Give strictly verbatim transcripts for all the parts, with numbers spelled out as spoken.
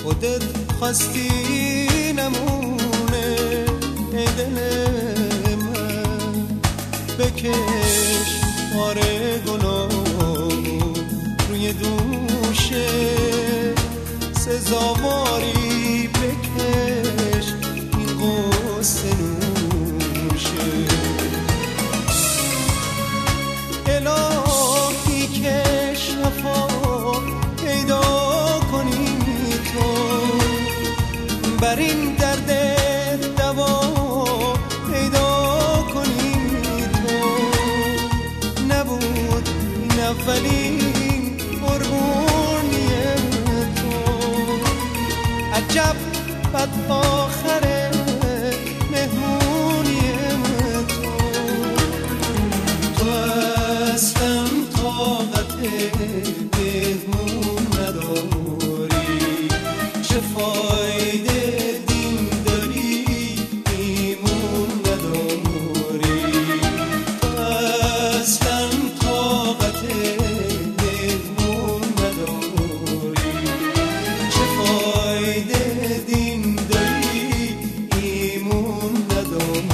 خودت خواستی نمونه ای دل من، بکش بار گناه روی دوشه، سزاواری بکش این غصه نوشه. الهی که شفا پیدا کنی تو، بر این درد دوا پیدا کنی تو. نبود این اولین قربونی تو، عجب بد آخر مهمونی تو. تو اصلا طاقت مهمون نداری، چه فایده دین داری ایمون نداری. تو اصلا طاقت مهمون نداری، چه فایده دین داری ایمون نداری.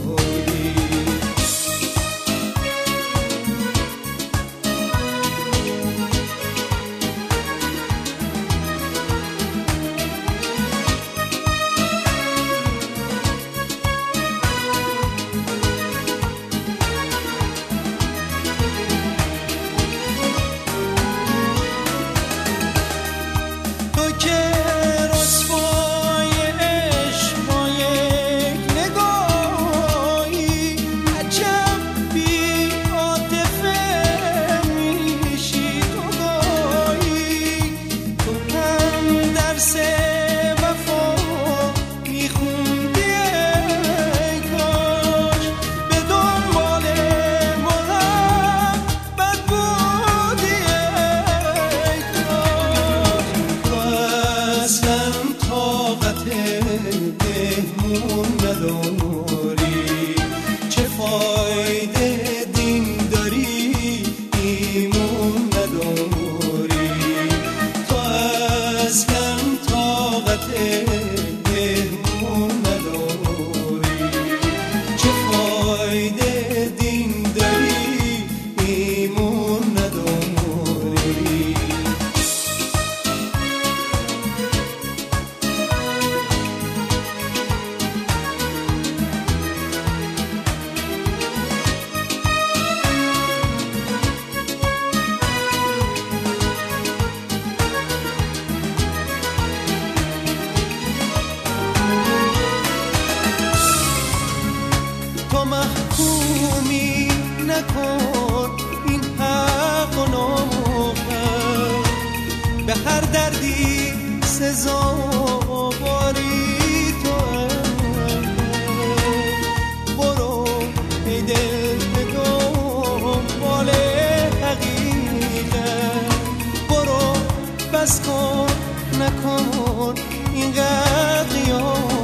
مهمون نداری، چه فایده دین داری ایمون نداری. تو اصلا طاقت مهمون نداری، چه فایده دین داری ایمون نداری. تو محکومی نکن این حق و ناموقع، به هر دردی سزاواری تو. برو ای دل به دنبال حقیقت، برو بس کن نکن اینقدر قیام.